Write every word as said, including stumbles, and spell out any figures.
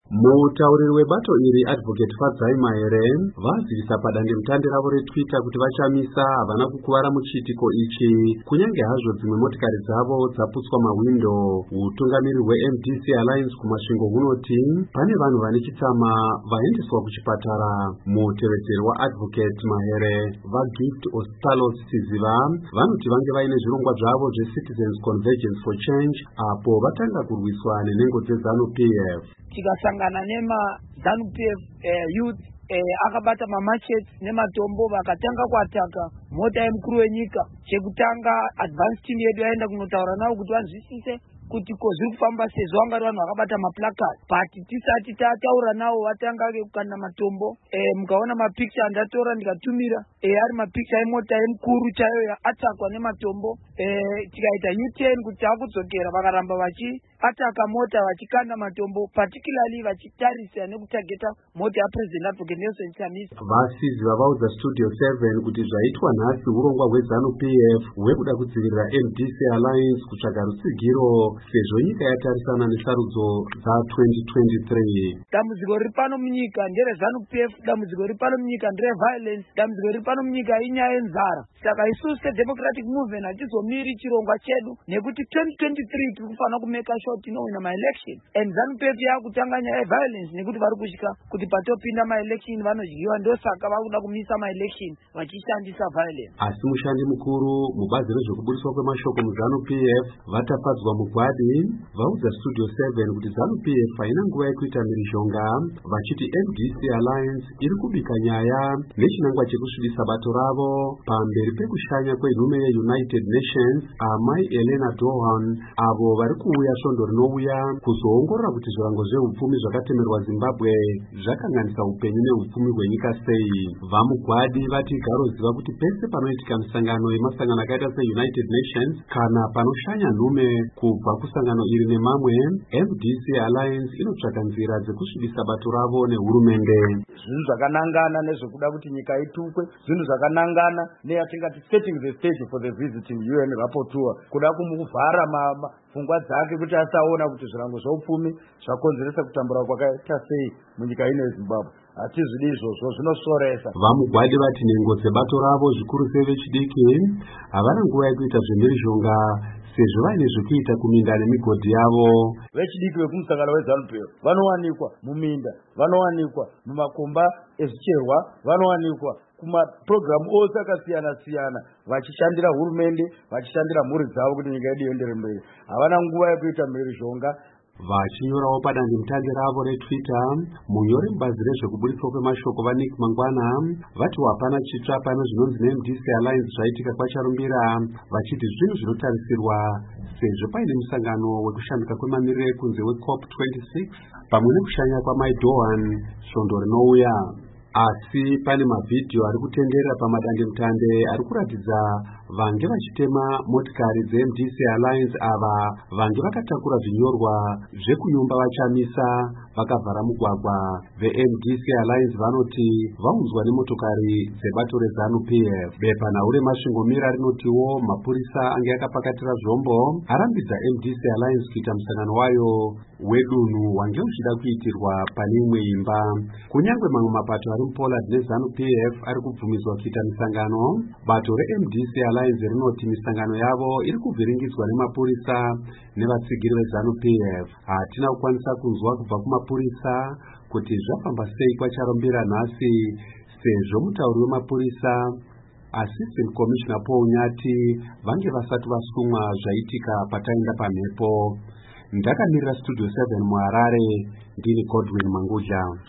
Mutauriri webato iri Advocate Fadzai Mahere vazivisa padandemutande ravo reTwitter kuti vachamisa havana kukuvara muchiitiko ichi kunyange hazvo dzimwe motikari dzavo dzaputswa mawindo. Utungamiriri hweM D C Alliance kumasvingo hunoti pane vanhu vane chitsama vaendeswa kuchipatara. Mutevedzeri waAdvocate Mahere vaGift Ostalos Tiziva vanoti vange vaine zvirongwa zvavo zveCitizens Convergence for Change apo vatanga kurwiswa nenhengo dzeZANU P F. Tikasangana nema ZANU P F eh, youth eh, akabata mamachets nematombo vakatanga kuataka mota yemukuru wenyika. Chekutanga advance team yedu yaenda kunotaura navo kuti vanzwisise kuti koziri kufamba sezvo vangari vanhu vakabata maplakard, but tisati tataura navo vatanga kukanda matombo. Eh, mukaona mapicture andatora ndikatumira eh, ari mapicture emota yemukuru chaiyo atakwa nematombo. Eh, tikaita U ten kuti akudzokera vakaramba vachi ataka mota vachikanda matombo, particularly vachitarisa nekutageta mota yaPresident Advocate Nelson Chamisa. Vasizi vavaudza Studio seven kuti zvaitwa nhasi urongwa hweZANU P F hwekuda kudzivirira M D C Alliance kutsvaga rutsigiro sezvo nyika yatarisana nesarudzo dza-twenty twenty-three. Dambudziko riri pano munyika ndereZANU P F, dambudziko riri pano munyika ndereviolence, dambudziko riri pano munyika inyaya yenzara. Saka isusu seDemocratic Movement hatizomiri chirongwa chedu nekuti twenty twenty-three tiri kufanira kumeka sure tinowina maelection, and ZANU P F yakutanga nyaya yeviolence nekuti vari kusvika kuti patopinda maelection vanodyiwa, ndosaka vakuda kumisa maelection vachishandisa violence. Asi mushandi mukuru mubazi rezvekubudiswa kwemashoko muZANU P F vatapadzwa mugwadi vaudza Studio seven kuti ZANU P F haina nguva yekuita mhirizhonga, vachiti M D C Alliance iri kubika nyaya nechinangwa chekusvibisa bato ravo pamberi pekushanya kwenhume yeUnited Nations amai Elena Dohan avo vari kuuya svondo rinouya kuzoongorora kuti zvirango zveupfumi zvakatemerwa Zimbabwe zvakanganisa upenyu neupfumi hwenyika sei. Vamugwadi vati garoziva kuti pese panoitika misangano yemasangano akaita seUnited Nations kana panoshanya nhume kubva kusangano iri nemamwe, M D C Alliance inotsvaka nzira dzekusvibisa bato ravo nehurumende. Zvinhu zvakanangana nezvekuda kuti nyika itukwe, zvinhu zvakanangana neyatingati setting the stage for the visiting U N rapporteur, kuda kumuvhara pfungwa dzake kuti asaona kuti zvirango zveupfumi zvakonzeresa kutambura kwakaita sei munyika ino yeZimbabwe. Hatizvidi izvozvo, zvinosoresa. Vamugwadi vati nhengo dzebato ravo zvikuru sei vechidiki havana nguva yekuita zvemhirizhonga sezvo vaine zvekuita kuminda nemigodhi yavo. Vechidiki vekumusangano weZANU P F vanowanikwa muminda, vanowanikwa mumakomba ezvicherwa, vanowanikwa kumapurogiramu ose akasiyana siyana vachishandira hurumende, vachishandira mhuri dzavo kuti nyika yedu iendere mberi. Havana nguva yekuita mhirizhonga. Vachinyorawo padandemutande ravo reTwitter, munyori mubazi rezvekubudiswa kwemashoko vaNick Mangwana vati hapana chitsva pano zvinonzi neM D C Alliance zvaitika kwacharumbira, vachiti zvinhu zvinotarisirwa sezvo paine musangano wekushambika kwemamiriro ekunze weCOP twenty-six pamwe nekushanya kwaMai Dohan svondo rinouya. Asi pane mavhidhiyo ari kutenderera pamadandemutande ari kuratidza vange vachitema motikari dzeM D C Alliance ava vange vakatakura zvinyorwa zvekunyumba vachamisa vakavhara mugwagwa. VeM D C Alliance vanoti vaunzwa nemotokari dzebato reZANU P F. Bepanhau remasvingomira rinotiwo mapurisa ange akapakatira zvombo arambidza M D C Alliance kuita musangano wayo wedunhu wange uchida kuitirwa pane imwe imba. Kunyange mamwe mapato ari muPoland neZANU P F ari kubvumidzwa kuita misangano, bato reM D C Alliance rinoti misangano yavo iri kuvhiringidzwa nemapurisa nevatsigiri veZANU P F. Hatina kukwanisa kunzwa kubva kumapurisa kuti zvafamba sei kwacharumbira nhasi, sezvo mutauri wemapurisa Assistant Commissioner Paul Nyati vange vasati vasumwa zvaitika pataenda pamhepo. Ndakamirira Studio seven muHarare, ndini Godwin Mangudya.